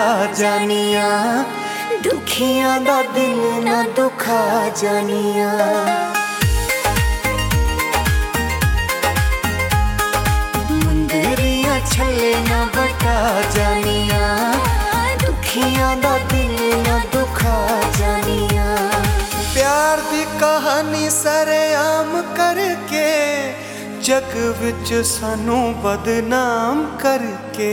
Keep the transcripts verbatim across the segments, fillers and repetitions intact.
जानिया, दुखियां दा दिल ना दुखा जानिया। मुंदरियां छले ना बटा जानिया, दुखियां दा दिल ना दुखा जानिया। प्यार दी कहानी सरेआम करके जग विच सानू बदनाम करके।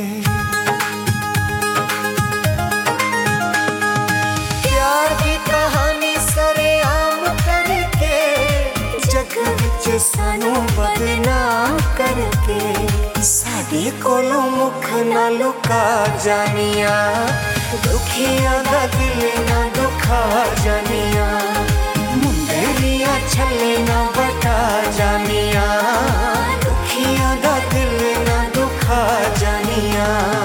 प्यार दी कहानी सरेआम करके जग विच सानू बदनाम करके। साडे कोलों मुख ना लुका जानिया, दुखियां दा दिल ना दुखा जानिया। मुंदरियां छले ना बटा जानिया, दुखियां दा दिल ना दुखा जानिया।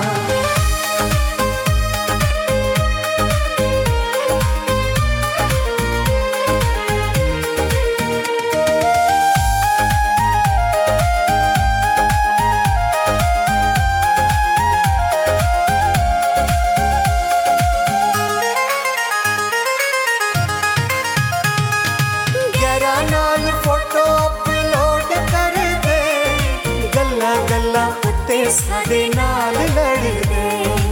नाल फोटो अपलोड कर दे, गल्ला गल्ला उत्ते साडे नाल लड़ दे।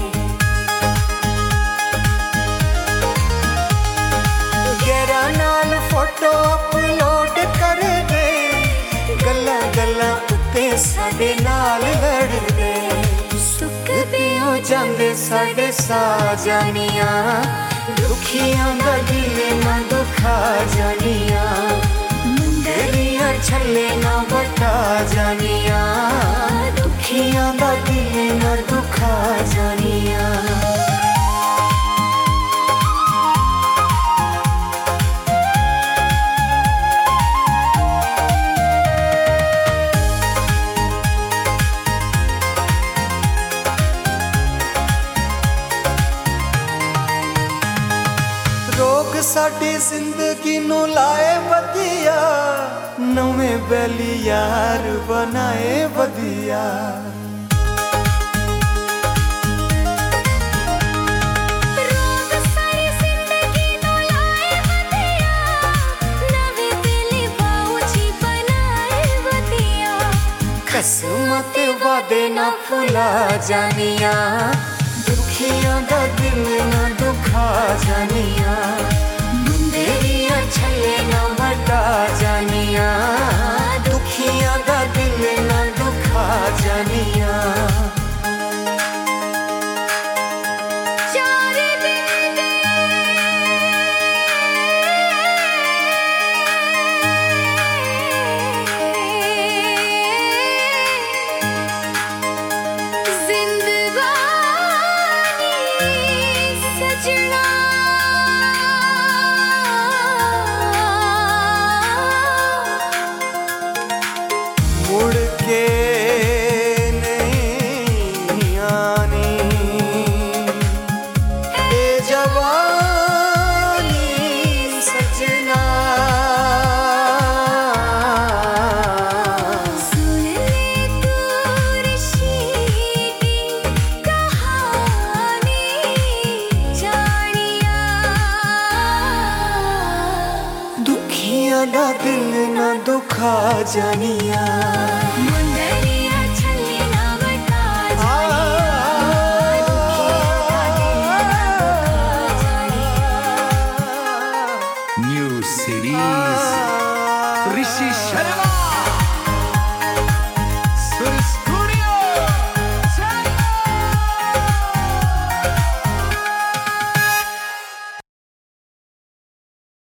गेरा नाल फोटो अपलोड कर दे, गल्ला गल्ला उत्ते साडे नाल लड़ दे। सुकदे हो जांदे साडे सा जानिया, दुखियां दा दिल ना दुखा जानिया। मुंदरियां छले ना बटा जानिया, दुखियां दा दिल ना दुखा जानिया। रोग साडी जिंदगी नू लाए वधिया, नवें बैली यार बनाए वधिया। रोग सारी जिंदगी नू लाए वधिया, नवें बैली बाऊजी बनाए वधिया। किस्मत वादे ना भुला जानिया, दुखियां दा दिल ना दुखा जानिया। मुंदरियां छले ना बटा जानिया, दुखियां दा दिल ना दुखा जानिया। मुड़ के नहीं आनी ए जवानी सजना। सुन ले तू रशीदी कहानी जानिया, दुखियां दा दिल ना दुखा जानिया। मुंदरियां छले ना बटा जानिया, न्यू सीरीज ऋषि शर्मा।